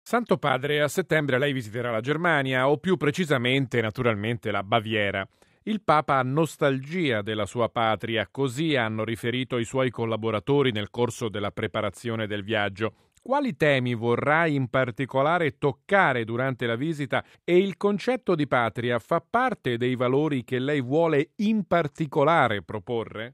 Santo Padre, a settembre lei visiterà la Germania, o più precisamente, naturalmente, la Baviera. Il Papa ha nostalgia della sua patria, così hanno riferito i suoi collaboratori nel corso della preparazione del viaggio. Quali temi vorrà in particolare toccare durante la visita e il concetto di patria fa parte dei valori che lei vuole in particolare proporre?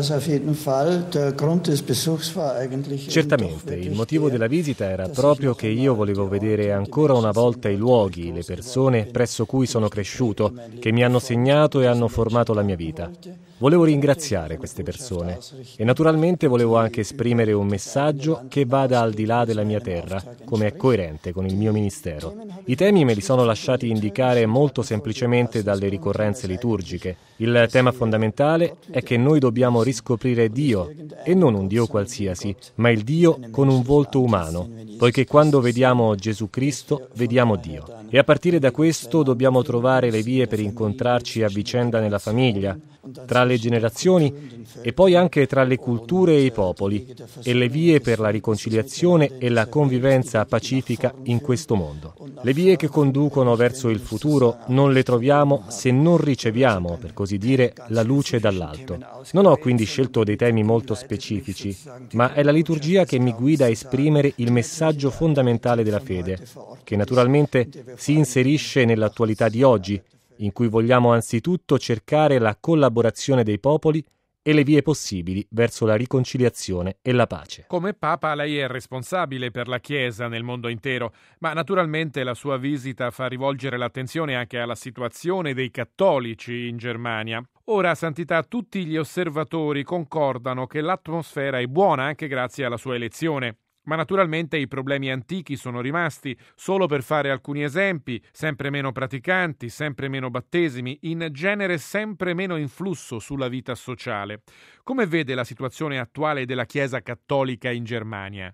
Certamente, il motivo della visita era proprio che io volevo vedere ancora una volta i luoghi, le persone presso cui sono cresciuto, che mi hanno segnato e hanno formato la mia vita. Volevo ringraziare queste persone e naturalmente volevo anche esprimere un messaggio che vada al di là della mia terra, come è coerente con il mio ministero. I temi me li sono lasciati indicare molto semplicemente dalle ricorrenze liturgiche. Il tema fondamentale è che noi dobbiamo riscoprire Dio, e non un Dio qualsiasi, ma il Dio con un volto umano, poiché quando vediamo Gesù Cristo, vediamo Dio. E a partire da questo dobbiamo trovare le vie per incontrarci a vicenda nella famiglia, tra le generazioni e poi anche tra le culture e i popoli, e le vie per la riconciliazione e la convivenza pacifica in questo mondo. Le vie che conducono verso il futuro non le troviamo se non riceviamo, per così dire, la luce dall'alto. Non ho quindi scelto dei temi molto specifici, ma è la liturgia che mi guida a esprimere il messaggio fondamentale della fede, che naturalmente si inserisce nell'attualità di oggi, in cui vogliamo anzitutto cercare la collaborazione dei popoli e le vie possibili verso la riconciliazione e la pace. Come Papa lei è responsabile per la Chiesa nel mondo intero, ma naturalmente la sua visita fa rivolgere l'attenzione anche alla situazione dei cattolici in Germania. Ora, Santità, tutti gli osservatori concordano che l'atmosfera è buona anche grazie alla sua elezione. Ma naturalmente i problemi antichi sono rimasti, solo per fare alcuni esempi: sempre meno praticanti, sempre meno battesimi, in genere sempre meno influsso sulla vita sociale. Come vede la situazione attuale della Chiesa cattolica in Germania?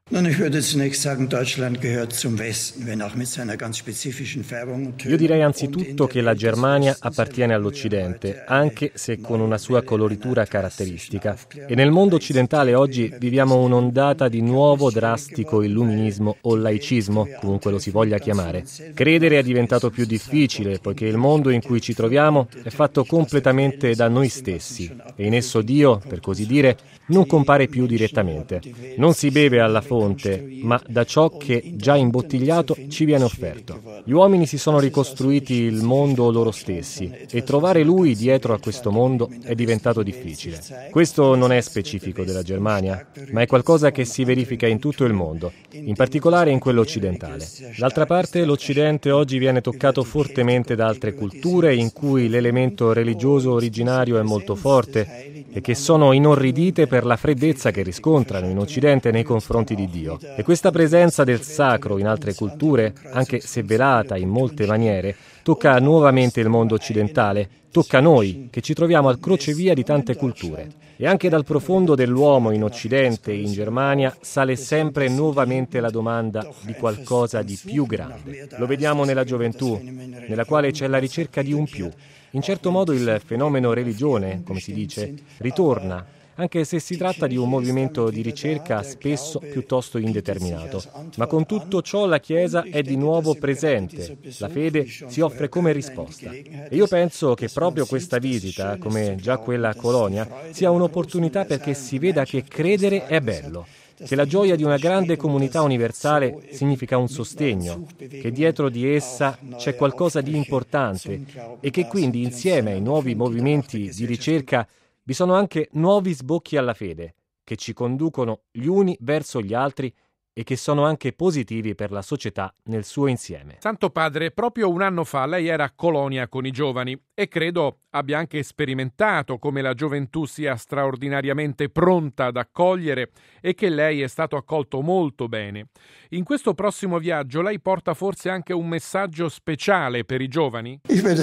Io direi anzitutto che la Germania appartiene all'Occidente, anche se con una sua coloritura caratteristica. E nel mondo occidentale oggi viviamo un'ondata di nuovo drastico illuminismo o laicismo, comunque lo si voglia chiamare. Credere è diventato più difficile, poiché il mondo in cui ci troviamo è fatto completamente da noi stessi, e in esso Dio, per così dire, non compare più direttamente. Non si beve alla fonte, ma da ciò che, già imbottigliato, ci viene offerto. Gli uomini si sono ricostruiti il mondo loro stessi, e trovare Lui dietro a questo mondo è diventato difficile. Questo non è specifico della Germania, ma è qualcosa che si verifica in tutto il mondo, in particolare in quello occidentale. D'altra parte, l'Occidente oggi viene toccato fortemente da altre culture in cui l'elemento religioso originario è molto forte e che sono inorridite per la freddezza che riscontrano in Occidente nei confronti di Dio. E questa presenza del sacro in altre culture, anche se velata in molte maniere, tocca nuovamente il mondo occidentale, tocca noi, che ci troviamo al crocevia di tante culture. E anche dal profondo dell'uomo in Occidente e in Germania sale sempre nuovamente la domanda di qualcosa di più grande. Lo vediamo nella gioventù, nella quale c'è la ricerca di un più. In certo modo il fenomeno religione, come si dice, ritorna, anche se si tratta di un movimento di ricerca spesso piuttosto indeterminato. Ma con tutto ciò la Chiesa è di nuovo presente, la fede si offre come risposta. E io penso che proprio questa visita, come già quella a Colonia, sia un'opportunità perché si veda che credere è bello, che la gioia di una grande comunità universale significa un sostegno, che dietro di essa c'è qualcosa di importante e che quindi insieme ai nuovi movimenti di ricerca vi sono anche nuovi sbocchi alla fede, che ci conducono gli uni verso gli altri e che sono anche positivi per la società nel suo insieme. Santo Padre, proprio un anno fa lei era a Colonia con i giovani e credo abbia anche sperimentato come la gioventù sia straordinariamente pronta ad accogliere e che lei è stato accolto molto bene. In questo prossimo viaggio lei porta forse anche un messaggio speciale per i giovani?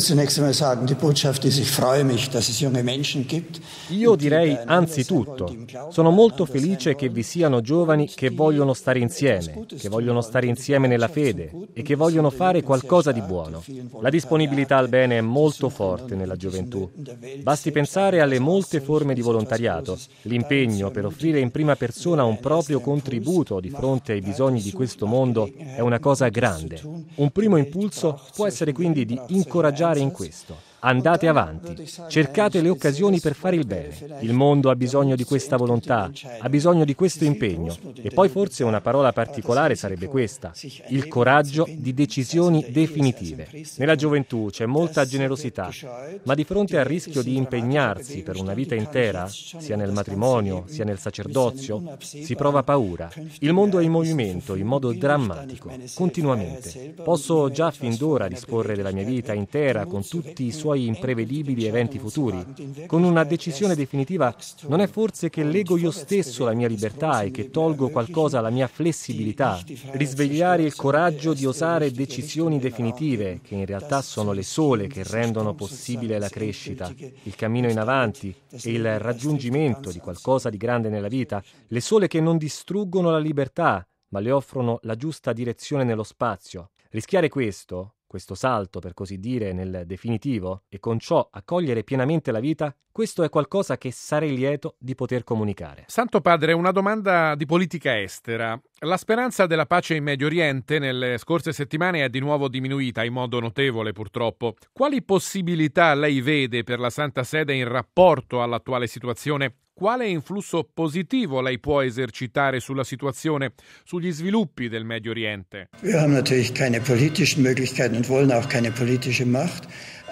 Io direi anzitutto, sono molto felice che vi siano giovani che vogliono stare insieme nella fede e che vogliono fare qualcosa di buono. La disponibilità al bene è molto forte forte nella gioventù. Basti pensare alle molte forme di volontariato. L'impegno per offrire in prima persona un proprio contributo di fronte ai bisogni di questo mondo è una cosa grande. Un primo impulso può essere quindi di incoraggiare in questo. Andate avanti, cercate le occasioni per fare il bene. Il mondo ha bisogno di questa volontà, ha bisogno di questo impegno. E poi forse una parola particolare sarebbe questa: il coraggio di decisioni definitive. Nella gioventù c'è molta generosità, ma di fronte al rischio di impegnarsi per una vita intera, sia nel matrimonio, sia nel sacerdozio, si prova paura. Il mondo è in movimento, in modo drammatico, continuamente. Posso già fin d'ora disporre della mia vita intera con tutti i suoi imprevedibili eventi futuri. Con una decisione definitiva non è forse che lego io stesso la mia libertà e che tolgo qualcosa alla mia flessibilità? Risvegliare il coraggio di osare decisioni definitive, che in realtà sono le sole che rendono possibile la crescita, il cammino in avanti e il raggiungimento di qualcosa di grande nella vita, le sole che non distruggono la libertà, ma le offrono la giusta direzione nello spazio. Rischiare questo salto, per così dire, nel definitivo, e con ciò accogliere pienamente la vita, questo è qualcosa che sarei lieto di poter comunicare. Santo Padre, una domanda di politica estera. La speranza della pace in Medio Oriente nelle scorse settimane è di nuovo diminuita in modo notevole, purtroppo. Quali possibilità lei vede per la Santa Sede in rapporto all'attuale situazione? Quale influsso positivo lei può esercitare sulla situazione, sugli sviluppi del Medio Oriente? Wir haben natürlich keine politischen Möglichkeiten und wollen auch keine politische Macht.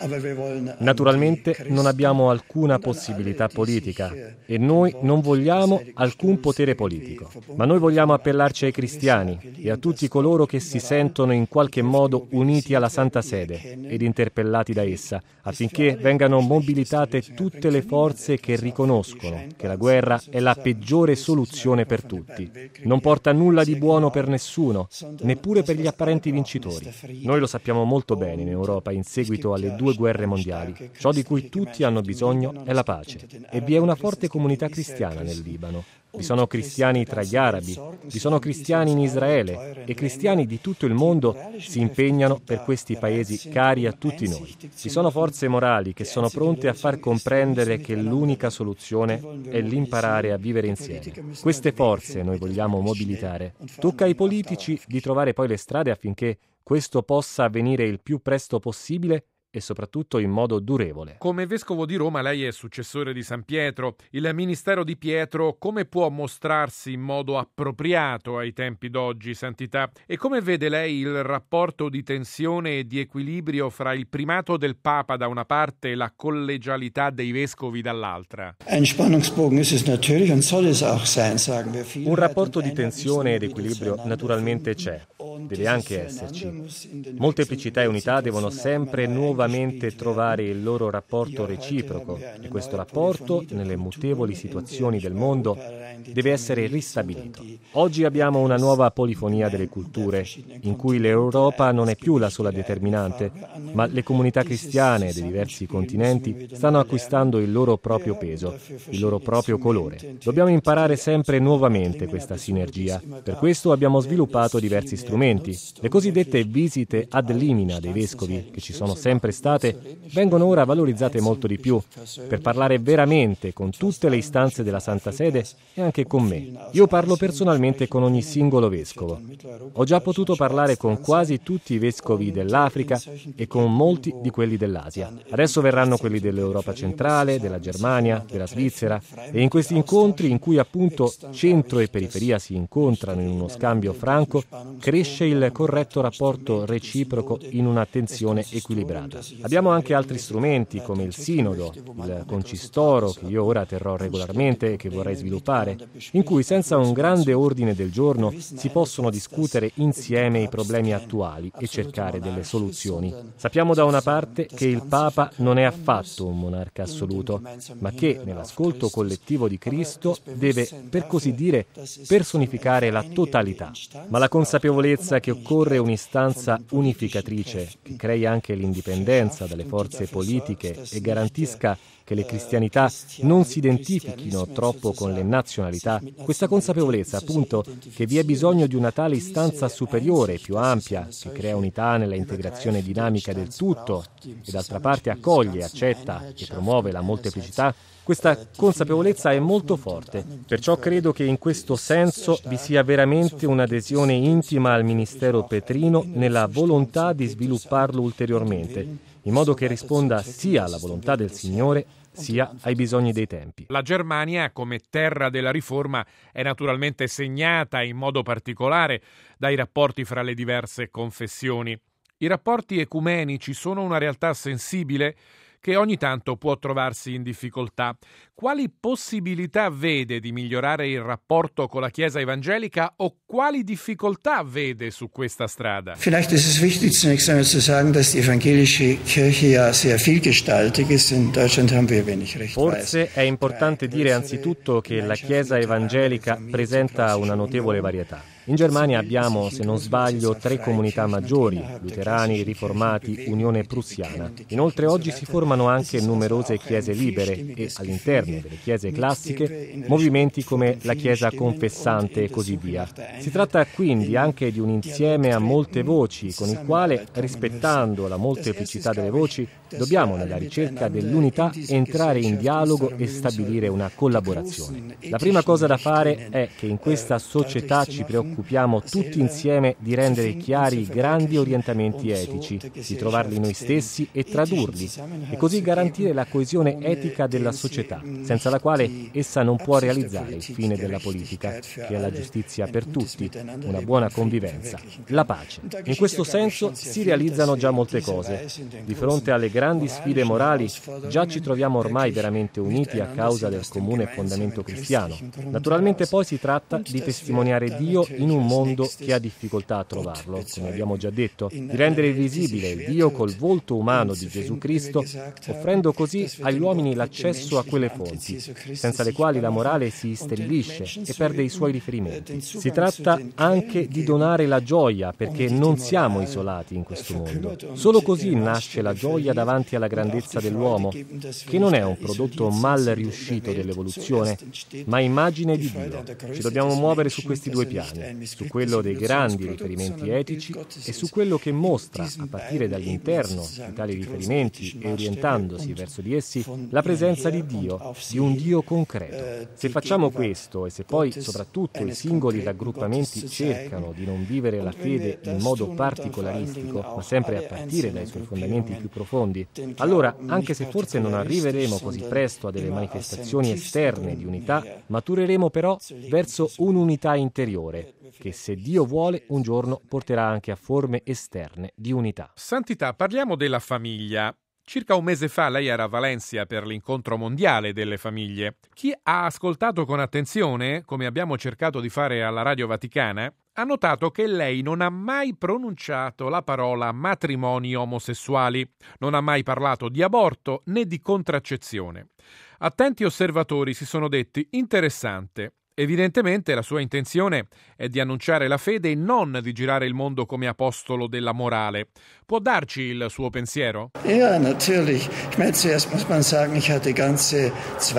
Naturalmente non abbiamo alcuna possibilità politica e noi non vogliamo alcun potere politico, ma noi vogliamo appellarci ai cristiani e a tutti coloro che si sentono in qualche modo uniti alla Santa Sede ed interpellati da essa, affinché vengano mobilitate tutte le forze che riconoscono che la guerra è la peggiore soluzione per tutti. Non porta nulla di buono per nessuno, neppure per gli apparenti vincitori. Noi lo sappiamo molto bene in Europa in seguito alle due guerre mondiali. Ciò di cui tutti hanno bisogno è la pace. E vi è una forte comunità cristiana nel Libano. Vi sono cristiani tra gli arabi, vi sono cristiani in Israele e cristiani di tutto il mondo si impegnano per questi paesi cari a tutti noi. Vi sono forze morali che sono pronte a far comprendere che l'unica soluzione è l'imparare a vivere insieme. Queste forze noi vogliamo mobilitare. Tocca ai politici di trovare poi le strade affinché questo possa avvenire il più presto possibile e soprattutto in modo durevole. Come Vescovo di Roma lei è successore di San Pietro. Il ministero di Pietro come può mostrarsi in modo appropriato ai tempi d'oggi, Santità? E come vede lei il rapporto di tensione e di equilibrio fra il primato del Papa da una parte e la collegialità dei vescovi dall'altra? Un rapporto di tensione ed equilibrio naturalmente c'è, deve anche esserci. Molteplicità e unità devono sempre nuovamente trovare il loro rapporto reciproco e questo rapporto, nelle mutevoli situazioni del mondo, deve essere ristabilito. Oggi abbiamo una nuova polifonia delle culture, in cui l'Europa non è più la sola determinante, ma le comunità cristiane dei diversi continenti stanno acquistando il loro proprio peso, il loro proprio colore. Dobbiamo imparare sempre nuovamente questa sinergia. Per questo abbiamo sviluppato diversi strumenti. Le cosiddette visite ad limina dei vescovi, che ci sono sempre state, vengono ora valorizzate molto di più, per parlare veramente con tutte le istanze della Santa Sede e anche con me. Io parlo personalmente con ogni singolo vescovo. Ho già potuto parlare con quasi tutti i vescovi dell'Africa e con molti di quelli dell'Asia. Adesso verranno quelli dell'Europa centrale, della Germania, della Svizzera, e in questi incontri, in cui appunto centro e periferia si incontrano in uno scambio franco, cresce il corretto rapporto reciproco in una tensione equilibrata. Abbiamo anche altri strumenti come il sinodo, il concistoro che io ora terrò regolarmente e che vorrei sviluppare, in cui senza un grande ordine del giorno si possono discutere insieme i problemi attuali e cercare delle soluzioni. Sappiamo da una parte che il Papa non è affatto un monarca assoluto, ma che nell'ascolto collettivo di Cristo deve, per così dire, personificare la totalità. Ma la consapevolezza che occorre un'istanza unificatrice che crei anche l'indipendenza dalle forze politiche e garantisca che le cristianità non si identifichino troppo con le nazionalità, questa consapevolezza appunto che vi è bisogno di una tale istanza superiore, più ampia, che crea unità nella integrazione dinamica del tutto e d'altra parte accoglie, accetta e promuove la molteplicità, questa consapevolezza è molto forte. Perciò credo che in questo senso vi sia veramente un'adesione intima al ministero petrino nella volontà di svilupparlo ulteriormente, in modo che risponda sia alla volontà del Signore sia ai bisogni dei tempi. La Germania, come terra della riforma, è naturalmente segnata in modo particolare dai rapporti fra le diverse confessioni. I rapporti ecumenici sono una realtà sensibile che ogni tanto può trovarsi in difficoltà. Quali possibilità vede di migliorare il rapporto con la Chiesa evangelica o quali difficoltà vede su questa strada? Vielleicht ist es wichtig, zunächst einmal zu sagen, dass die evangelische Kirche ja sehr vielgestaltig ist. In Deutschland haben wir, wenn ich recht weiß. Forse è importante dire anzitutto che la Chiesa evangelica presenta una notevole varietà. In Germania abbiamo, se non sbaglio, 3 comunità maggiori, luterani, riformati, Unione Prussiana. Inoltre oggi si formano anche numerose chiese libere e all'interno delle chiese classiche movimenti come la Chiesa confessante e così via. Si tratta quindi anche di un insieme a molte voci con il quale, rispettando la molteplicità delle voci, dobbiamo nella ricerca dell'unità entrare in dialogo e stabilire una collaborazione. La prima cosa da fare è che in questa società ci preoccupiamo tutti insieme di rendere chiari i grandi orientamenti etici, di trovarli noi stessi e tradurli, e così garantire la coesione etica della società, senza la quale essa non può realizzare il fine della politica, che è la giustizia per tutti, una buona convivenza, la pace. In questo senso si realizzano già molte cose. Di fronte alle grandi sfide morali già ci troviamo ormai veramente uniti a causa del comune fondamento cristiano. Naturalmente poi si tratta di testimoniare Dio in un mondo che ha difficoltà a trovarlo, come abbiamo già detto, di rendere visibile il Dio col volto umano di Gesù Cristo, offrendo così agli uomini l'accesso a quelle fonti, senza le quali la morale si isterilisce e perde i suoi riferimenti. Si tratta anche di donare la gioia, perché non siamo isolati in questo mondo. Solo così nasce la gioia davanti alla grandezza dell'uomo, che non è un prodotto mal riuscito dell'evoluzione, ma immagine di Dio. Ci dobbiamo muovere su questi 2 piani, su quello dei grandi riferimenti etici e su quello che mostra, a partire dall'interno di tali riferimenti e orientandosi verso di essi, la presenza di Dio, di un Dio concreto. Se facciamo questo e se poi soprattutto i singoli raggruppamenti cercano di non vivere la fede in modo particolaristico, ma sempre a partire dai suoi fondamenti più profondi, allora, anche se forse non arriveremo così presto a delle manifestazioni esterne di unità, matureremo però verso un'unità interiore, che se Dio vuole un giorno porterà anche a forme esterne di unità. Santità, parliamo della famiglia. Circa un mese fa lei era a Valencia per l'incontro mondiale delle famiglie. Chi ha ascoltato con attenzione, come abbiamo cercato di fare alla Radio Vaticana, ha notato che lei non ha mai pronunciato la parola matrimoni omosessuali, non ha mai parlato di aborto né di contraccezione. Attenti osservatori si sono detti interessante. Evidentemente la sua intenzione è di annunciare la fede e non di girare il mondo come apostolo della morale. Può darci il suo pensiero? Ja, natürlich. Ich meine, zuerst muss man sagen, ich hatte ganze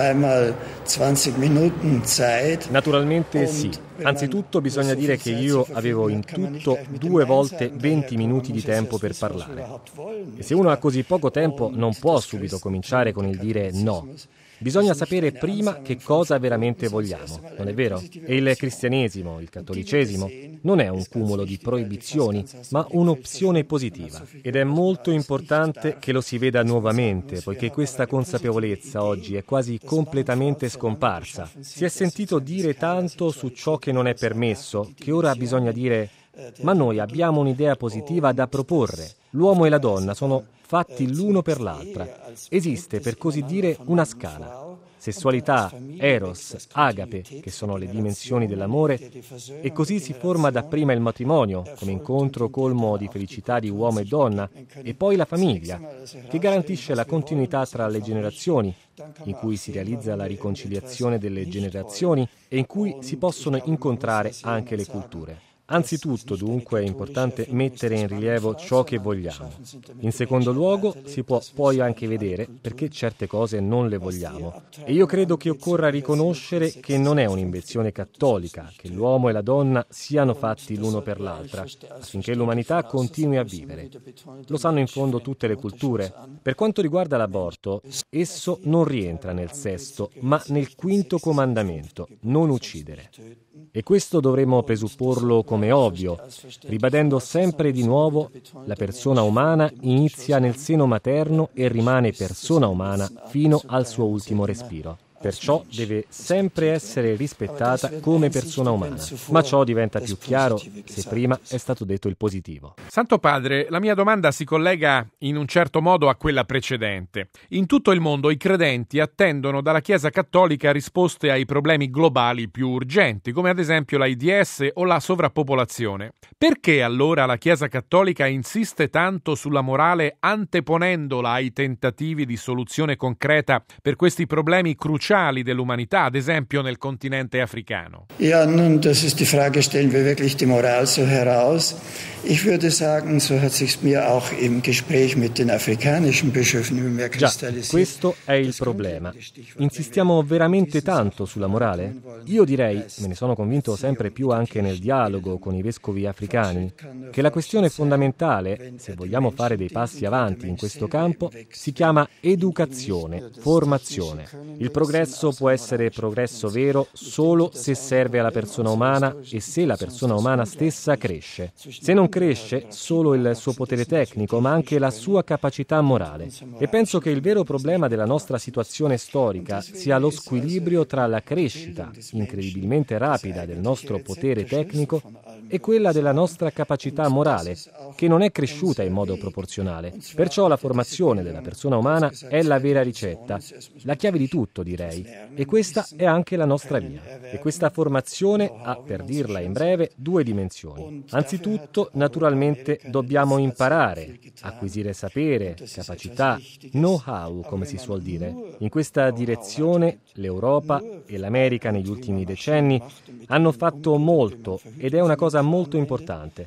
2 20 Minuten Zeit. Naturalmente sì. Anzitutto bisogna dire che io avevo in tutto 2 volte 20 minuti di tempo per parlare. E se uno ha così poco tempo non può subito cominciare con il dire no. Bisogna sapere prima che cosa veramente vogliamo, non è vero? E il cristianesimo, il cattolicesimo, non è un cumulo di proibizioni, ma un'opzione positiva. Ed è molto importante che lo si veda nuovamente, poiché questa consapevolezza oggi è quasi completamente scomparsa. Si è sentito dire tanto su ciò che non è permesso, che ora bisogna dire: ma noi abbiamo un'idea positiva da proporre. L'uomo e la donna sono fatti l'uno per l'altra. Esiste, per così dire, una scala. Sessualità, eros, agape, che sono le dimensioni dell'amore, e così si forma dapprima il matrimonio, come incontro colmo di felicità di uomo e donna, e poi la famiglia, che garantisce la continuità tra le generazioni, in cui si realizza la riconciliazione delle generazioni e in cui si possono incontrare anche le culture. Anzitutto, dunque, è importante mettere in rilievo ciò che vogliamo. In secondo luogo, si può poi anche vedere perché certe cose non le vogliamo. E io credo che occorra riconoscere che non è un'invenzione cattolica, che l'uomo e la donna siano fatti l'uno per l'altra, affinché l'umanità continui a vivere. Lo sanno in fondo tutte le culture. Per quanto riguarda l'aborto, esso non rientra nel sesto, ma nel quinto comandamento, non uccidere. E questo dovremmo presupporlo come ovvio, ribadendo sempre di nuovo: la persona umana inizia nel seno materno e rimane persona umana fino al suo ultimo respiro. Perciò deve sempre essere rispettata come persona umana. Ma ciò diventa più chiaro se prima è stato detto il positivo. Santo Padre, la mia domanda si collega in un certo modo a quella precedente. In tutto il mondo i credenti attendono dalla Chiesa Cattolica risposte ai problemi globali più urgenti, come ad esempio l'AIDS o la sovrappopolazione. Perché allora la Chiesa Cattolica insiste tanto sulla morale, anteponendola ai tentativi di soluzione concreta per questi problemi cruciali dell'umanità, ad esempio nel continente africano? Ja, nun, das ist die Frage, stellen wir wirklich die Moral so heraus? Ich würde sagen, so hat sich's mir auch im Gespräch mit den afrikanischen Bischöfen immer mehr kristallisiert. Già, questo è il problema. Insistiamo veramente tanto sulla morale? Io direi, me ne sono convinto sempre più anche nel dialogo con i vescovi africani, che la questione fondamentale, se vogliamo fare dei passi avanti in questo campo, si chiama educazione, formazione. Il progresso può essere progresso vero solo se serve alla persona umana e se la persona umana stessa cresce. Se non cresce, solo il suo potere tecnico, ma anche la sua capacità morale. E penso che il vero problema della nostra situazione storica sia lo squilibrio tra la crescita incredibilmente rapida del nostro potere tecnico e quella della nostra capacità morale, che non è cresciuta in modo proporzionale. Perciò la formazione della persona umana è la vera ricetta, la chiave di tutto, direi. E questa è anche la nostra via. E questa formazione ha, per dirla in breve, due dimensioni. Anzitutto, naturalmente, dobbiamo imparare, acquisire sapere, capacità, know-how, come si suol dire. In questa direzione l'Europa e l'America negli ultimi decenni hanno fatto molto ed è una cosa molto importante.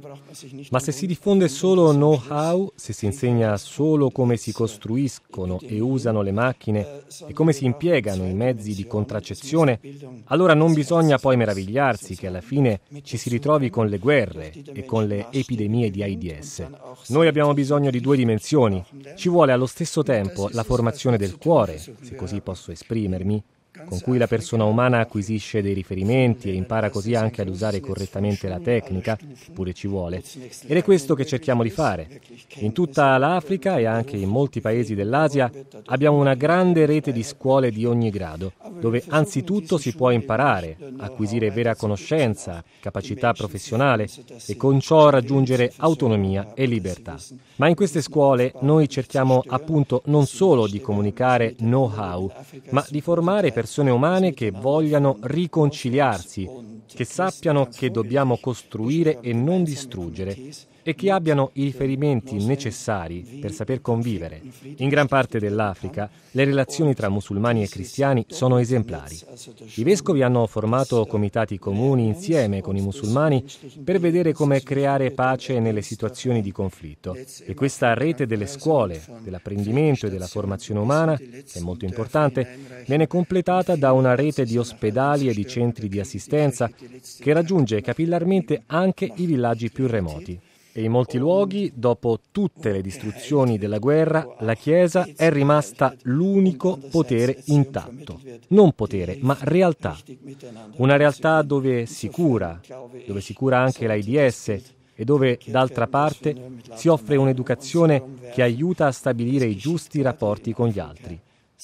Ma se si diffonde solo know-how, se si insegna solo come si costruiscono e usano le macchine e come si impiegano i mezzi di contraccezione, allora non bisogna poi meravigliarsi che alla fine ci si ritrovi con le guerre e con le epidemie di AIDS. Noi abbiamo bisogno di due dimensioni. Ci vuole allo stesso tempo la formazione del cuore, se così posso esprimermi, con cui la persona umana acquisisce dei riferimenti e impara così anche ad usare correttamente la tecnica, che pure ci vuole. Ed è questo che cerchiamo di fare. In tutta l'Africa e anche in molti paesi dell'Asia abbiamo una grande rete di scuole di ogni grado, dove anzitutto si può imparare, acquisire vera conoscenza, capacità professionale e con ciò raggiungere autonomia e libertà. Ma in queste scuole noi cerchiamo appunto non solo di comunicare know-how, ma di formare persone umane che vogliano riconciliarsi, che sappiano che dobbiamo costruire e non distruggere e che abbiano i riferimenti necessari per saper convivere. In gran parte dell'Africa le relazioni tra musulmani e cristiani sono esemplari. I vescovi hanno formato comitati comuni insieme con i musulmani per vedere come creare pace nelle situazioni di conflitto. E questa rete delle scuole, dell'apprendimento e della formazione umana, che è molto importante, viene completata da una rete di ospedali e di centri di assistenza che raggiunge capillarmente anche i villaggi più remoti. E in molti luoghi, dopo tutte le distruzioni della guerra, la Chiesa è rimasta l'unico potere intatto. Non potere, ma realtà. Una realtà dove si cura anche l'AIDS e dove, d'altra parte, si offre un'educazione che aiuta a stabilire i giusti rapporti con gli altri.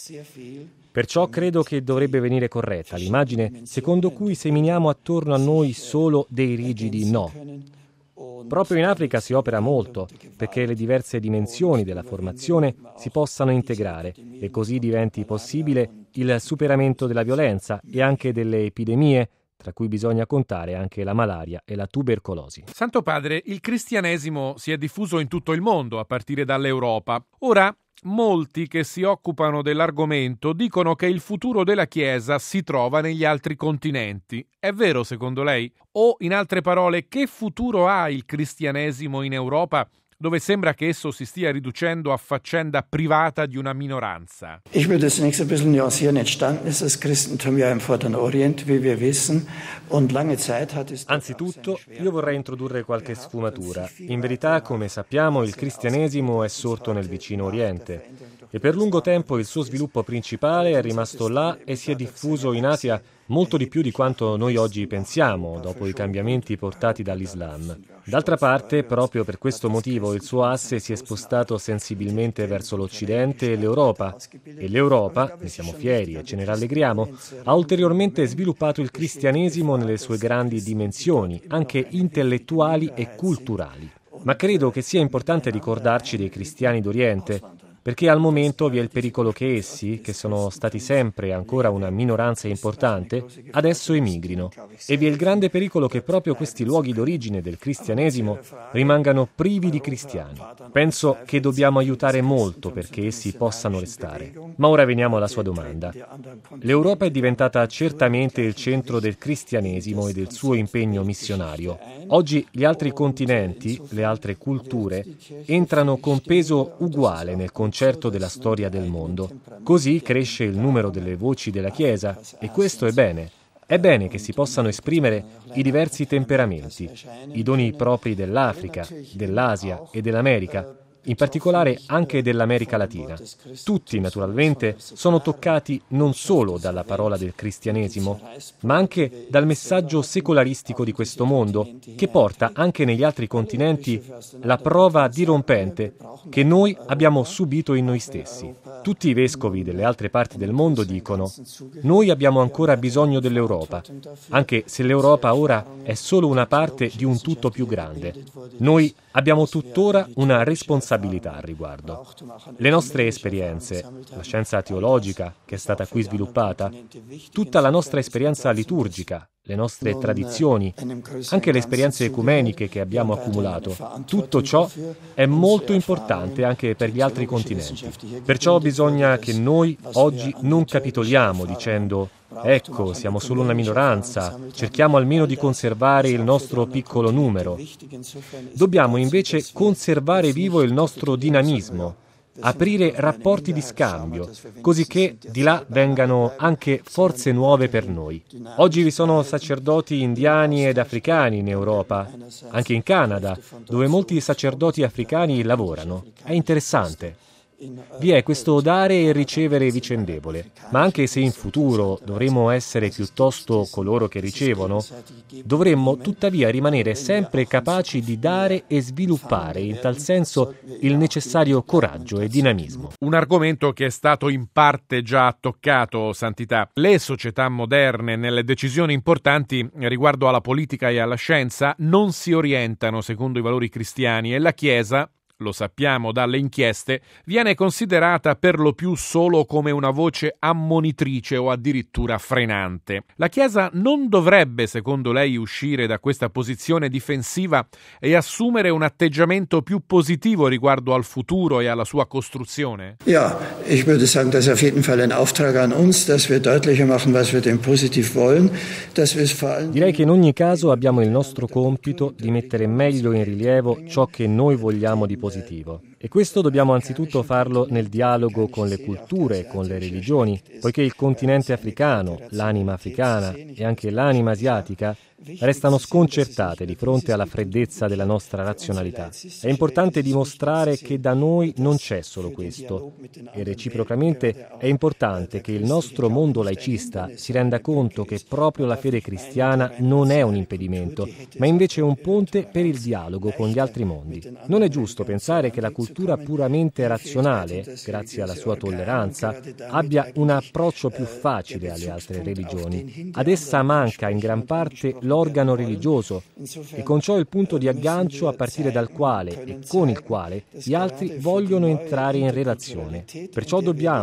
Perciò credo che dovrebbe venire corretta l'immagine secondo cui seminiamo attorno a noi solo dei rigidi no. Proprio in Africa si opera molto perché le diverse dimensioni della formazione si possano integrare e così diventi possibile il superamento della violenza e anche delle epidemie tra cui bisogna contare anche la malaria e la tubercolosi. Santo Padre, il cristianesimo si è diffuso in tutto il mondo, a partire dall'Europa. Ora, molti che si occupano dell'argomento dicono che il futuro della Chiesa si trova negli altri continenti. È vero, secondo lei? O, in altre parole, che futuro ha il cristianesimo in Europa, dove sembra che esso si stia riducendo a faccenda privata di una minoranza? Ich würde zunächst ein bisschen nuancieren. Entstanden ist das Christentum ja im Vorderen Orient, wie wir wissen, und lange Zeit hat es... Anzitutto, io vorrei introdurre qualche sfumatura. In verità, come sappiamo, il cristianesimo è sorto nel vicino Oriente e per lungo tempo il suo sviluppo principale è rimasto là e si è diffuso in Asia molto di più di quanto noi oggi pensiamo, dopo i cambiamenti portati dall'Islam. D'altra parte, proprio per questo motivo, il suo asse si è spostato sensibilmente verso l'Occidente e l'Europa, ne siamo fieri e ce ne rallegriamo, ha ulteriormente sviluppato il cristianesimo nelle sue grandi dimensioni, anche intellettuali e culturali. Ma credo che sia importante ricordarci dei cristiani d'Oriente, perché al momento vi è il pericolo che essi, che sono stati sempre ancora una minoranza importante, adesso emigrino. E vi è il grande pericolo che proprio questi luoghi d'origine del cristianesimo rimangano privi di cristiani. Penso che dobbiamo aiutare molto perché essi possano restare. Ma ora veniamo alla sua domanda. L'Europa è diventata certamente il centro del cristianesimo e del suo impegno missionario. Oggi gli altri continenti, le altre culture, entrano con peso uguale nel concerto della storia del mondo. Così cresce il numero delle voci della Chiesa e questo è bene. È bene che si possano esprimere i diversi temperamenti, i doni propri dell'Africa, dell'Asia e dell'America, in particolare anche dell'America Latina. Tutti, naturalmente, sono toccati non solo dalla parola del cristianesimo, ma anche dal messaggio secolaristico di questo mondo, che porta anche negli altri continenti la prova dirompente che noi abbiamo subito in noi stessi. Tutti i vescovi delle altre parti del mondo dicono: noi abbiamo ancora bisogno dell'Europa, anche se l'Europa ora è solo una parte di un tutto più grande. Noi abbiamo tuttora una responsabilità al riguardo. Le nostre esperienze, la scienza teologica che è stata qui sviluppata, tutta la nostra esperienza liturgica, le nostre tradizioni, anche le esperienze ecumeniche che abbiamo accumulato, tutto ciò è molto importante anche per gli altri continenti. Perciò bisogna che noi oggi non capitoliamo dicendo: ecco, siamo solo una minoranza, cerchiamo almeno di conservare il nostro piccolo numero. Dobbiamo invece conservare vivo il nostro dinamismo, aprire rapporti di scambio, così che di là vengano anche forze nuove per noi. Oggi vi sono sacerdoti indiani ed africani in Europa, anche in Canada, dove molti sacerdoti africani lavorano. È interessante. Vi è questo dare e ricevere vicendevole, ma anche se in futuro dovremo essere piuttosto coloro che ricevono, dovremmo tuttavia rimanere sempre capaci di dare e sviluppare in tal senso il necessario coraggio e dinamismo. Un argomento che è stato in parte già toccato, Santità. Le società moderne nelle decisioni importanti riguardo alla politica e alla scienza non si orientano secondo i valori cristiani e la Chiesa, lo sappiamo dalle inchieste, viene considerata per lo più solo come una voce ammonitrice o addirittura frenante. La Chiesa non dovrebbe, secondo lei, uscire da questa posizione difensiva e assumere un atteggiamento più positivo riguardo al futuro e alla sua costruzione? Ja, ich würde sagen, das ist auf jeden Fall ein Auftrag an uns, dass wir deutlicher machen, was wir denn positiv wollen, dass wir es vor allem... Direi che in ogni caso abbiamo il nostro compito di mettere meglio in rilievo ciò che noi vogliamo di positivo. E questo dobbiamo anzitutto farlo nel dialogo con le culture, con le religioni, poiché il continente africano, l'anima africana e anche l'anima asiatica restano sconcertate di fronte alla freddezza della nostra razionalità. È importante dimostrare che da noi non c'è solo questo e reciprocamente è importante che il nostro mondo laicista si renda conto che proprio la fede cristiana non è un impedimento, ma invece un ponte per il dialogo con gli altri mondi. Non è giusto pensare che la cultura postura puramente razionale, grazie alla sua tolleranza, abbia un approccio più facile alle altre religioni. Ad essa manca in gran parte l'organo religioso e con ciò il punto di aggancio a partire dal quale e con il quale gli altri vogliono entrare in relazione. Perciò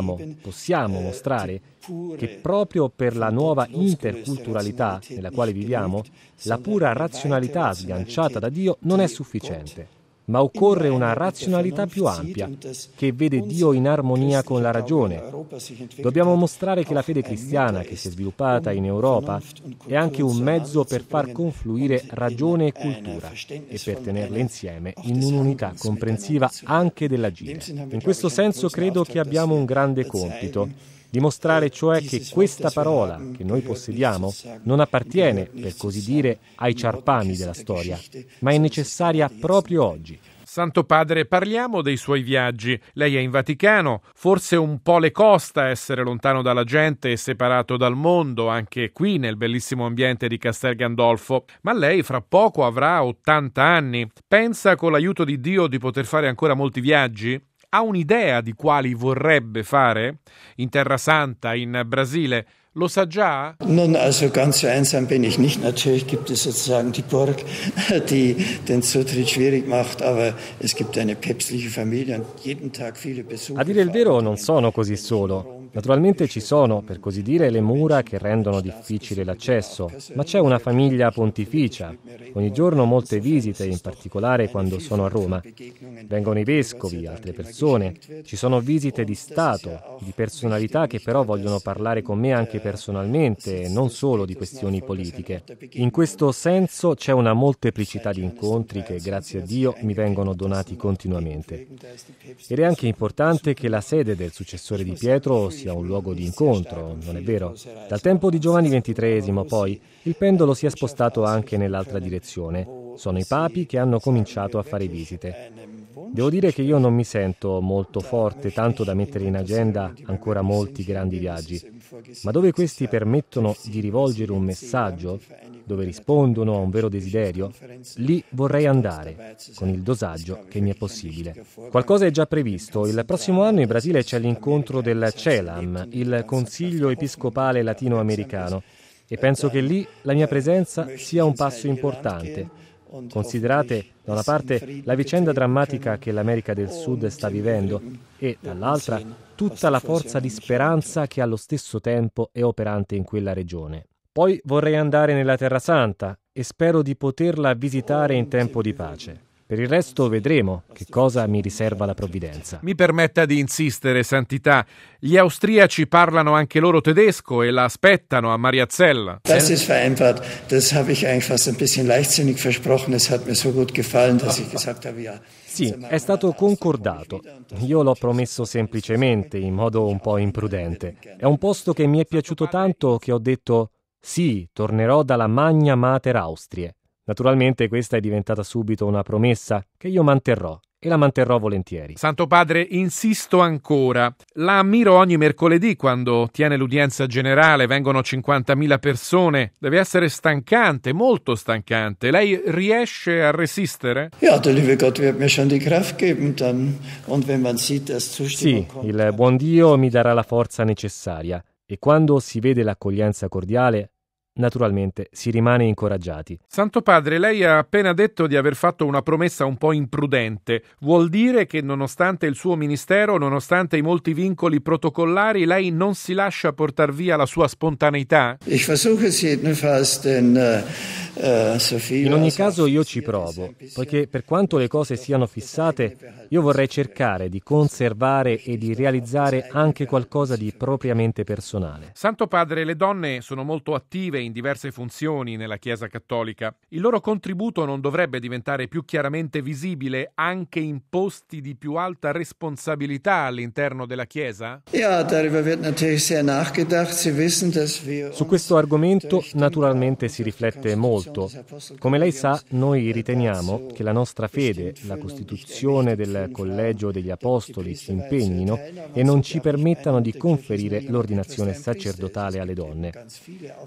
possiamo mostrare che proprio per la nuova interculturalità nella quale viviamo, la pura razionalità sganciata da Dio non è sufficiente, ma occorre una razionalità più ampia, che vede Dio in armonia con la ragione. Dobbiamo mostrare che la fede cristiana che si è sviluppata in Europa è anche un mezzo per far confluire ragione e cultura e per tenerle insieme in un'unità comprensiva anche dell'agire. In questo senso credo che abbiamo un grande compito. Dimostrare cioè che questa parola che noi possediamo non appartiene, per così dire, ai ciarpami della storia, ma è necessaria proprio oggi. Santo Padre, parliamo dei suoi viaggi. Lei è in Vaticano, forse un po' le costa essere lontano dalla gente e separato dal mondo, anche qui nel bellissimo ambiente di Castel Gandolfo, ma lei fra poco avrà 80 anni. Pensa con l'aiuto di Dio di poter fare ancora molti viaggi? Ha un'idea di quali vorrebbe fare? In Terra Santa, in Brasile? Lo sa già? Nun, also ganz so einsam bin ich nicht. Natürlich gibt es sozusagen die Burg, die den Zutritt schwierig macht, aber es gibt eine päpstliche Familie und jeden Tag viele Besucher. A dire il vero non sono così solo. Naturalmente ci sono, per così dire, le mura che rendono difficile l'accesso, ma c'è una famiglia pontificia. Ogni giorno molte visite, in particolare quando sono a Roma. Vengono i vescovi, altre persone. Ci sono visite di Stato, di personalità che però vogliono parlare con me anche personalmente, non solo di questioni politiche. In questo senso c'è una molteplicità di incontri che, grazie a Dio, mi vengono donati continuamente. Ed è anche importante che la sede del successore di Pietro sia un luogo di incontro, non è vero? Dal tempo di Giovanni XXIII, poi, il pendolo si è spostato anche nell'altra direzione. Sono i papi che hanno cominciato a fare visite. Devo dire che io non mi sento molto forte, tanto da mettere in agenda ancora molti grandi viaggi, ma dove questi permettono di rivolgere un messaggio, dove rispondono a un vero desiderio, lì vorrei andare, con il dosaggio che mi è possibile. Qualcosa è già previsto. Il prossimo anno in Brasile c'è l'incontro del CELAM, il Consiglio Episcopale Latinoamericano, e penso che lì la mia presenza sia un passo importante. Considerate, da una parte, la vicenda drammatica che l'America del Sud sta vivendo e, dall'altra, tutta la forza di speranza che allo stesso tempo è operante in quella regione. Poi vorrei andare nella Terra Santa e spero di poterla visitare in tempo di pace. Per il resto vedremo che cosa mi riserva la provvidenza. Mi permetta di insistere, Santità. Gli austriaci parlano anche loro tedesco e la aspettano a Mariazell. Das ist vereinbart. Das habe ich eigentlich fast ein bisschen leichtsinnig versprochen. Es hat mir so gut gefallen, dass ich gesagt habe, ja. Sì, è stato concordato. Io l'ho promesso semplicemente, in modo un po' imprudente. È un posto che mi è piaciuto tanto che ho detto sì, tornerò dalla Magna Mater Austrie. Naturalmente questa è diventata subito una promessa che io manterrò e la manterrò volentieri. Santo Padre, insisto ancora. La ammiro ogni mercoledì quando tiene l'udienza generale, vengono 50.000 persone. Deve essere stancante, molto stancante. Lei riesce a resistere? Ja, der liebe Gott wird mir schon die Kraft geben dann. Und wenn man sieht, dass Zustimmung kommt. Sì, il buon Dio mi darà la forza necessaria e quando si vede l'accoglienza cordiale, naturalmente si rimane incoraggiati. Santo Padre, lei ha appena detto di aver fatto una promessa un po' imprudente. Vuol dire che nonostante il suo ministero, nonostante i molti vincoli protocollari, lei non si lascia portar via la sua spontaneità? Ich versuche es jedenfalls, denn In ogni caso io ci provo, poiché per quanto le cose siano fissate, io vorrei cercare di conservare e di realizzare anche qualcosa di propriamente personale. Santo Padre, le donne sono molto attive in diverse funzioni nella Chiesa Cattolica. Il loro contributo non dovrebbe diventare più chiaramente visibile anche in posti di più alta responsabilità all'interno della Chiesa? Ja, darüber wird natürlich sehr nachgedacht. Sie wissen, dass wir Su questo argomento naturalmente si riflette molto. Come lei sa, noi riteniamo che la nostra fede, la costituzione del Collegio degli Apostoli si impegnino e non ci permettano di conferire l'ordinazione sacerdotale alle donne. Ma non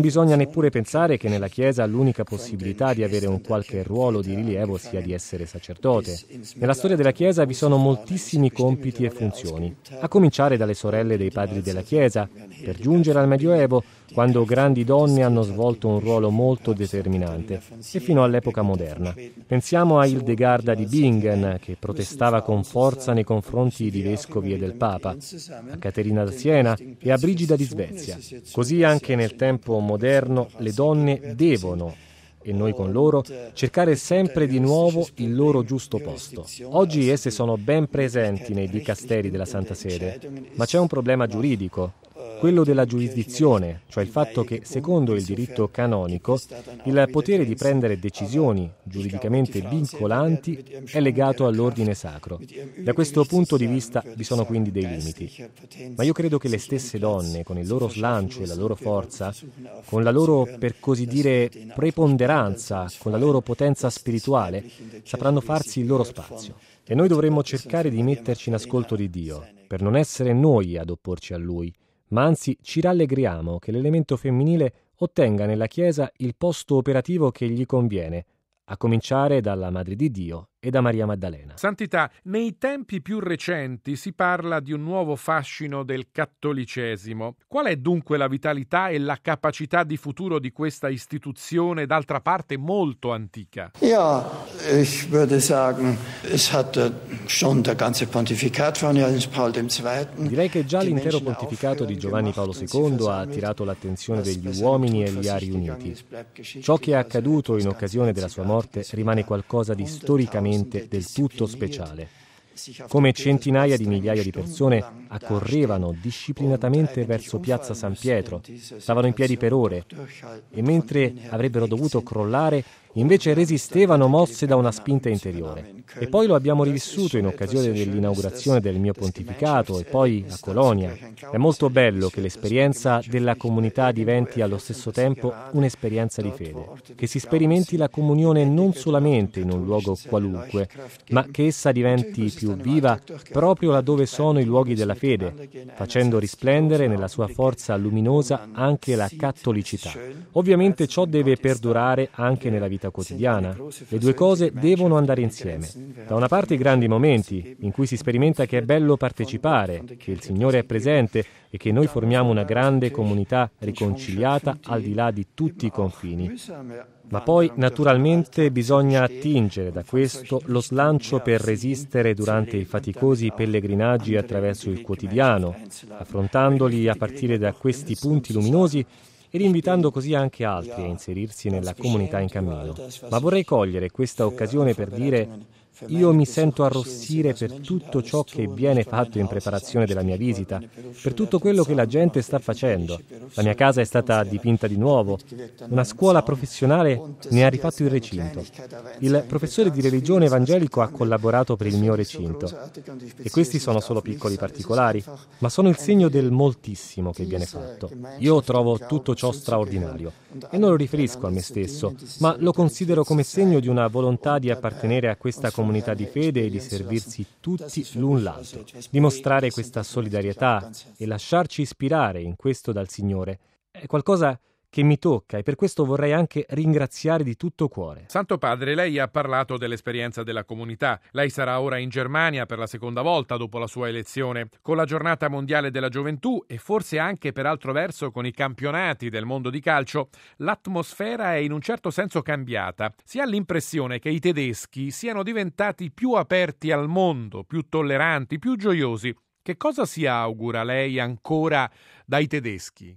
bisogna neppure pensare che nella Chiesa l'unica possibilità di avere un qualche ruolo di rilievo sia di essere sacerdote. Nella storia della Chiesa vi sono moltissimi compiti e funzioni, a cominciare dalle sorelle dei padri della Chiesa, per giungere al Medioevo, quando grandi donne hanno svolto un ruolo molto determinante, e fino all'epoca moderna. Pensiamo a Hildegarda di Bingen, che protestava con forza nei confronti di vescovi e del Papa, a Caterina da Siena e a Brigida di Svezia. Così anche nel tempo moderno le donne devono, e noi con loro, cercare sempre di nuovo il loro giusto posto. Oggi esse sono ben presenti nei dicasteri della Santa Sede, ma c'è un problema giuridico, quello della giurisdizione, cioè il fatto che, secondo il diritto canonico, il potere di prendere decisioni giuridicamente vincolanti è legato all'ordine sacro. Da questo punto di vista vi sono quindi dei limiti. Ma io credo che le stesse donne, con il loro slancio e la loro forza, con la loro, per così dire, preponderanza, con la loro potenza spirituale, sapranno farsi il loro spazio. E noi dovremmo cercare di metterci in ascolto di Dio, per non essere noi ad opporci a Lui, ma anzi ci rallegriamo che l'elemento femminile ottenga nella Chiesa il posto operativo che gli conviene, a cominciare dalla Madre di Dio e da Maria Maddalena. Santità, nei tempi più recenti si parla di un nuovo fascino del cattolicesimo. Qual è dunque la vitalità e la capacità di futuro di questa istituzione, d'altra parte molto antica? Ja, ich würde sagen, es hat schon der ganze Pontifikat von Johannes Paul II. Direi che già l'intero pontificato di Giovanni Paolo II ha attirato l'attenzione degli uomini e li ha riuniti. Ciò che è accaduto in occasione della sua morte rimane qualcosa di storicamente del tutto speciale. Come centinaia di migliaia di persone accorrevano disciplinatamente verso Piazza San Pietro, stavano in piedi per ore e mentre avrebbero dovuto crollare, invece resistevano mosse da una spinta interiore. E poi lo abbiamo rivissuto in occasione dell'inaugurazione del mio pontificato e poi a Colonia. È molto bello che l'esperienza della comunità diventi allo stesso tempo un'esperienza di fede, che si sperimenti la comunione non solamente in un luogo qualunque, ma che essa diventi più viva proprio laddove sono i luoghi della fede, facendo risplendere nella sua forza luminosa anche la cattolicità. Ovviamente ciò deve perdurare anche nella vita quotidiana. Le due cose devono andare insieme. Da una parte i grandi momenti in cui si sperimenta che è bello partecipare, che il Signore è presente e che noi formiamo una grande comunità riconciliata al di là di tutti i confini. Ma poi naturalmente bisogna attingere da questo lo slancio per resistere durante i faticosi pellegrinaggi attraverso il quotidiano, affrontandoli a partire da questi punti luminosi ed invitando così anche altri a inserirsi nella comunità in cammino. Ma vorrei cogliere questa occasione per dire: io mi sento arrossire per tutto ciò che viene fatto in preparazione della mia visita, per tutto quello che la gente sta facendo. La mia casa è stata dipinta di nuovo, una scuola professionale ne ha rifatto il recinto. Il professore di religione evangelico ha collaborato per il mio recinto. E questi sono solo piccoli particolari, ma sono il segno del moltissimo che viene fatto. Io trovo tutto ciò straordinario e non lo riferisco a me stesso, ma lo considero come segno di una volontà di appartenere a questa comunità di fede e di servirsi tutti l'un l'altro. Dimostrare questa solidarietà e lasciarci ispirare in questo dal Signore è qualcosa che mi tocca e per questo vorrei anche ringraziare di tutto cuore. Santo Padre, lei ha parlato dell'esperienza della comunità. Lei sarà ora in Germania per la seconda volta dopo la sua elezione, con la giornata mondiale della gioventù e forse anche per altro verso con i campionati del mondo di calcio. L'atmosfera è in un certo senso cambiata. Si ha l'impressione che i tedeschi siano diventati più aperti al mondo, più tolleranti, più gioiosi. Che cosa si augura lei ancora dai tedeschi?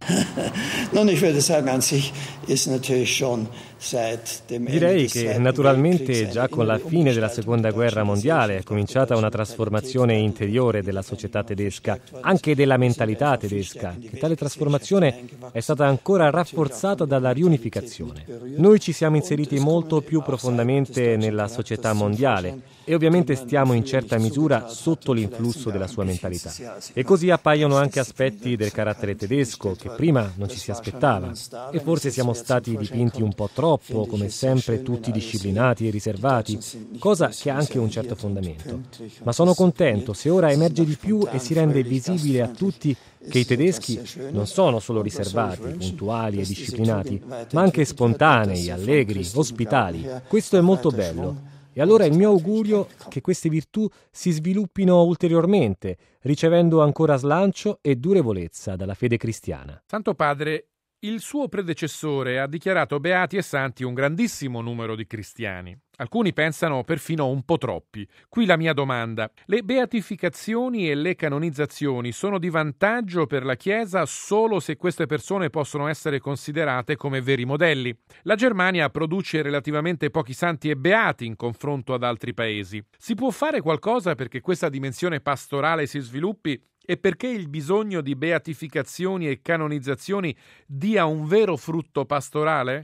Direi che naturalmente già con la fine della Seconda Guerra Mondiale è cominciata una trasformazione interiore della società tedesca, anche della mentalità tedesca, che tale trasformazione è stata ancora rafforzata dalla riunificazione. Noi ci siamo inseriti molto più profondamente nella società mondiale e ovviamente stiamo in certa misura sotto l'influsso della sua mentalità. E così appaiono anche aspetti del carattere carattere tedesco che prima non ci si aspettava e forse siamo stati dipinti un po' troppo, come sempre tutti disciplinati e riservati, cosa che ha anche un certo fondamento. Ma sono contento se ora emerge di più e si rende visibile a tutti che i tedeschi non sono solo riservati, puntuali e disciplinati, ma anche spontanei, allegri, ospitali. Questo è molto bello. E allora il mio augurio è che queste virtù si sviluppino ulteriormente, ricevendo ancora slancio e durevolezza dalla fede cristiana. Santo Padre, il suo predecessore ha dichiarato beati e santi un grandissimo numero di cristiani. Alcuni pensano perfino un po' troppi. Qui la mia domanda: le beatificazioni e le canonizzazioni sono di vantaggio per la Chiesa solo se queste persone possono essere considerate come veri modelli? La Germania produce relativamente pochi santi e beati in confronto ad altri paesi. Si può fare qualcosa perché questa dimensione pastorale si sviluppi e perché il bisogno di beatificazioni e canonizzazioni dia un vero frutto pastorale?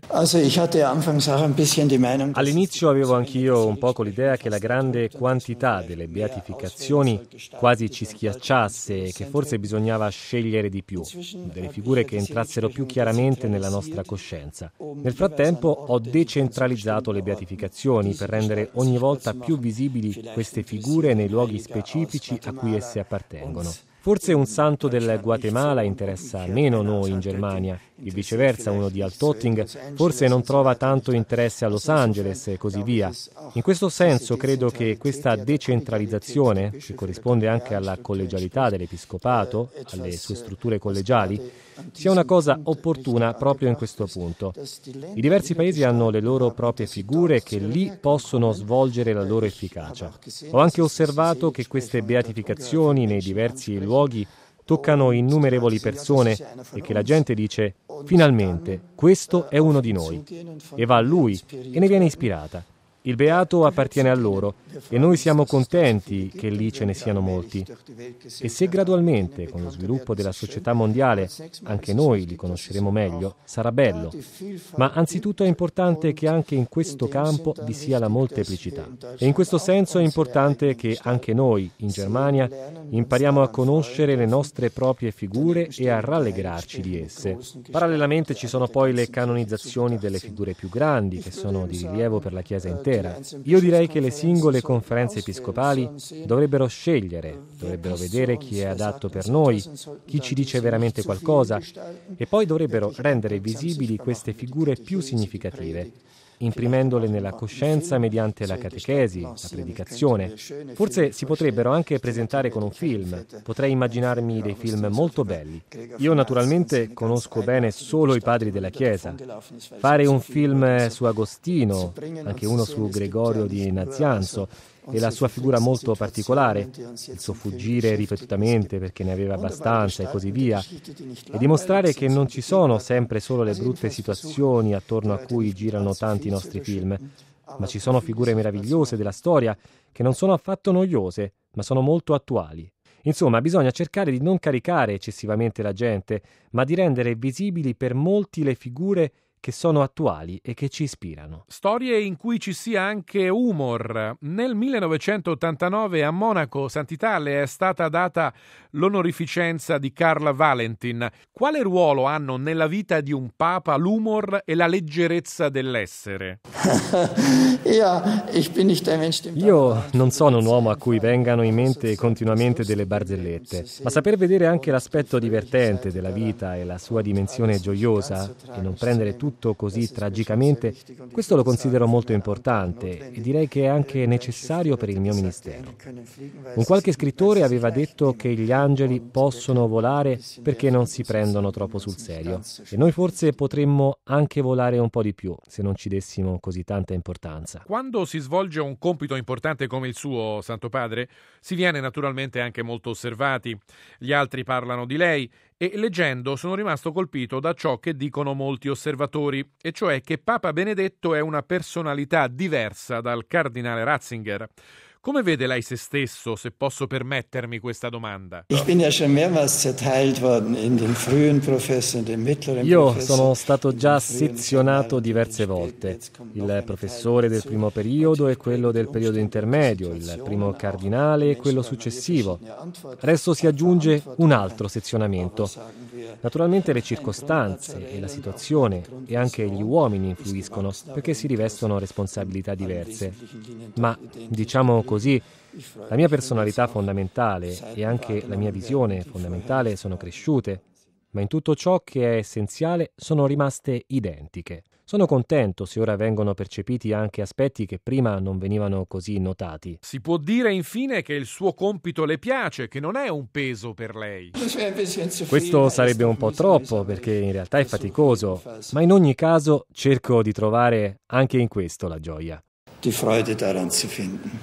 All'inizio avevo anch'io un poco l'idea che la grande quantità delle beatificazioni quasi ci schiacciasse e che forse bisognava scegliere di più, delle figure che entrassero più chiaramente nella nostra coscienza. Nel frattempo ho decentralizzato le beatificazioni per rendere ogni volta più visibili queste figure nei luoghi specifici a cui esse appartengono. Forse un santo del Guatemala interessa meno noi in Germania, e viceversa uno di Altotting forse non trova tanto interesse a Los Angeles e così via. In questo senso credo che questa decentralizzazione, che corrisponde anche alla collegialità dell'Episcopato, alle sue strutture collegiali, sia una cosa opportuna proprio in questo punto. I diversi paesi hanno le loro proprie figure che lì possono svolgere la loro efficacia. Ho anche osservato che queste beatificazioni nei diversi luoghi toccano innumerevoli persone e che la gente dice: finalmente, questo è uno di noi, e va a lui e ne viene ispirata. Il beato appartiene a loro e noi siamo contenti che lì ce ne siano molti. E se gradualmente, con lo sviluppo della società mondiale, anche noi li conosceremo meglio, sarà bello. Ma anzitutto è importante che anche in questo campo vi sia la molteplicità. E in questo senso è importante che anche noi, in Germania, impariamo a conoscere le nostre proprie figure e a rallegrarci di esse. Parallelamente ci sono poi le canonizzazioni delle figure più grandi, che sono di rilievo per la Chiesa intera. Io direi che le singole conferenze episcopali dovrebbero scegliere, dovrebbero vedere chi è adatto per noi, chi ci dice veramente qualcosa, e poi dovrebbero rendere visibili queste figure più significative, imprimendole nella coscienza mediante la catechesi, la predicazione. Forse si potrebbero anche presentare con un film. Potrei immaginarmi dei film molto belli. Io naturalmente conosco bene solo i padri della Chiesa. Fare un film su Agostino, anche uno su Gregorio di Nazianzo, e la sua figura molto particolare, il suo fuggire ripetutamente perché ne aveva abbastanza e così via, e dimostrare che non ci sono sempre solo le brutte situazioni attorno a cui girano tanti nostri film, ma ci sono figure meravigliose della storia che non sono affatto noiose, ma sono molto attuali. Insomma, bisogna cercare di non caricare eccessivamente la gente, ma di rendere visibili per molti le figure che sono attuali e che ci ispirano. Storie in cui ci sia anche humor. Nel 1989 a Monaco, Santità, le è stata data l'onorificenza di Karl Valentin. Quale ruolo hanno nella vita di un papa l'humor e la leggerezza dell'essere? Io non sono un uomo a cui vengano in mente continuamente delle barzellette, ma saper vedere anche l'aspetto divertente della vita e la sua dimensione gioiosa e non prendere tutto così tragicamente, questo lo considero molto importante e direi che è anche necessario per il mio ministero. Un qualche scrittore aveva detto che gli angeli possono volare perché non si prendono troppo sul serio, e noi forse potremmo anche volare un po' di più se non ci dessimo così tanta importanza. Quando si svolge un compito importante come il suo, Santo Padre, si viene naturalmente anche molto osservati. Gli altri parlano di lei e leggendo sono rimasto colpito da ciò che dicono molti osservatori, e cioè che Papa Benedetto è una personalità diversa dal cardinale Ratzinger. Come vede lei se stesso, se posso permettermi questa domanda? Io sono stato già sezionato diverse volte, il professore del primo periodo e quello del periodo intermedio, il primo cardinale e quello successivo. Adesso si aggiunge un altro sezionamento. Naturalmente le circostanze e la situazione e anche gli uomini influiscono perché si rivestono responsabilità diverse. Ma, diciamo così, la mia personalità fondamentale e anche la mia visione fondamentale sono cresciute, ma in tutto ciò che è essenziale sono rimaste identiche. Sono contento se ora vengono percepiti anche aspetti che prima non venivano così notati. Si può dire infine che il suo compito le piace, che non è un peso per lei. Questo sarebbe un po' troppo perché in realtà è faticoso, ma in ogni caso cerco di trovare anche in questo la gioia. Die Freude daran zu finden.